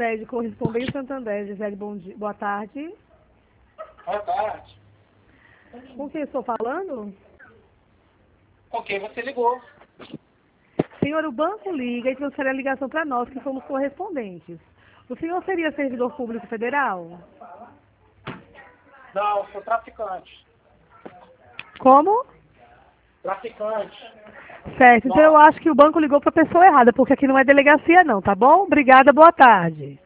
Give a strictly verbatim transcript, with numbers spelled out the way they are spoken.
Gisele, correspondente Santander. Gisele, bom dia. Boa tarde. Boa tarde. Com quem estou falando? Com quem você ligou? Senhor, o banco liga e transfere a ligação para nós, que somos correspondentes. O senhor seria servidor público federal? Não, sou traficante. Como? Traficante. Certo, então eu acho que o banco ligou para a pessoa errada, porque aqui não é delegacia não, tá bom? Obrigada, boa tarde.